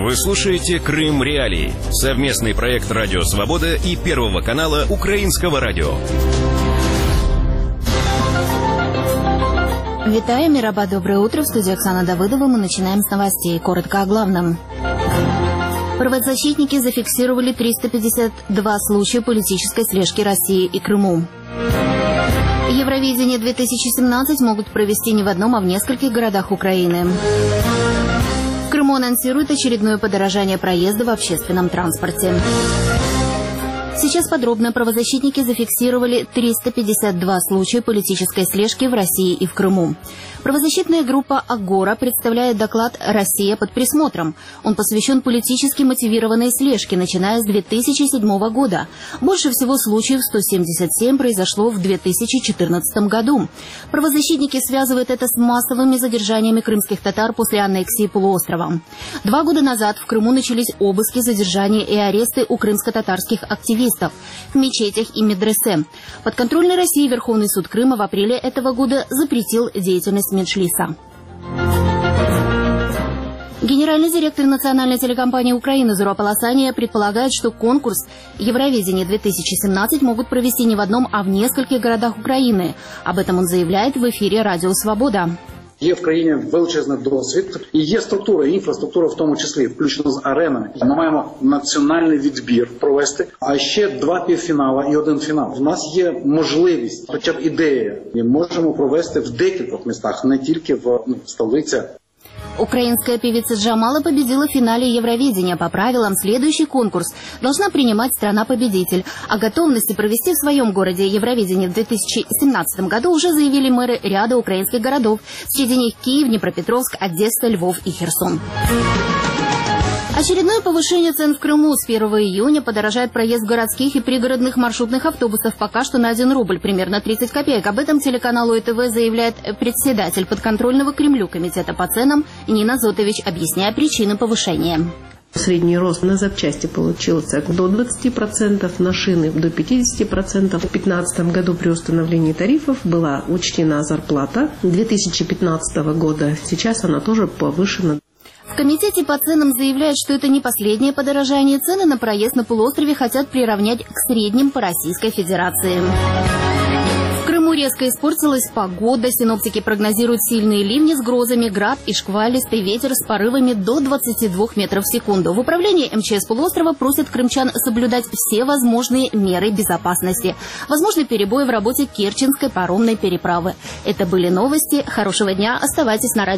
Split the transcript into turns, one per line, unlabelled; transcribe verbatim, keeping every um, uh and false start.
Вы слушаете «Крым Реалии» — совместный проект «Радио Свобода» и Первого канала Украинского радио.
Витаю, Мираба, доброе утро. В студии Оксана Давыдова. Мы начинаем с новостей. Коротко о главном. Правозащитники зафиксировали триста пятьдесят два случая политической слежки России и Крыму. Евровидение две тысячи семнадцать могут провести не в одном, а в нескольких городах Украины. В Крыму анонсируют очередное подорожание проезда в общественном транспорте. Сейчас подробно. Правозащитники зафиксировали триста пятьдесят два случая политической слежки в России и в Крыму. Правозащитная группа «Агора» представляет доклад «Россия под присмотром». Он посвящен политически мотивированной слежке, начиная с две тысячи седьмого года. Больше всего случаев, сто семьдесят семь, произошло в две тысячи четырнадцатом году. Правозащитники связывают это с массовыми задержаниями крымских татар после аннексии полуострова. Два года назад в Крыму начались обыски, задержания и аресты у крымско-татарских активистов в мечетях и медресе. Подконтрольной России Верховный суд Крыма в апреле этого года запретил деятельность Меджлиса. Генеральный директор национальной телекомпании Украины Зоро Полосания предполагает, что конкурс Евровидение две тысячи семнадцать могут провести не в одном, а в нескольких городах України. Об этом он заявляет в эфире «Радіо Свобода».
Є в країні величезний досвід, і є структура, інфраструктура в тому числі, включно з аренами. Ми маємо національний відбір провести, а ще два півфінала і один фінал. У нас є можливість, хоча б ідея, ми можемо провести в декількох містах, не тільки в ну, столиці.
Украинская певица Джамала победила в финале Евровидения. По правилам, следующий конкурс должна принимать страна-победитель. О готовности провести в своем городе Евровидение в две тысячи семнадцатом году уже заявили мэры ряда украинских городов. Среди них Киев, Днепропетровск, Одесса, Львов и Херсон. Очередное повышение цен в Крыму. С первого июня подорожает проезд в городских и пригородных маршрутных автобусах пока что на один рубль, примерно тридцать копеек. Об этом телеканалу э тэ вэ заявляет председатель подконтрольного Кремлю комитета по ценам Нина Зотович, объясняя причины повышения.
Средний рост на запчасти получился до двадцати процентов, на шины до пятидесяти процентов. В две тысячи пятнадцатом году при установлении тарифов была учтена зарплата две тысячи пятнадцатого года. Сейчас она тоже повышена.
В комитете по ценам заявляют, что это не последнее подорожание. Цены на проезд на полуострове хотят приравнять к средним по Российской Федерации. В Крыму резко испортилась погода. Синоптики прогнозируют сильные ливни с грозами, град и шквалистый ветер с порывами до двадцати двух метров в секунду. В управлении эм че эс полуострова просят крымчан соблюдать все возможные меры безопасности. Возможны перебои в работе Керченской паромной переправы. Это были новости. Хорошего дня. Оставайтесь на радио.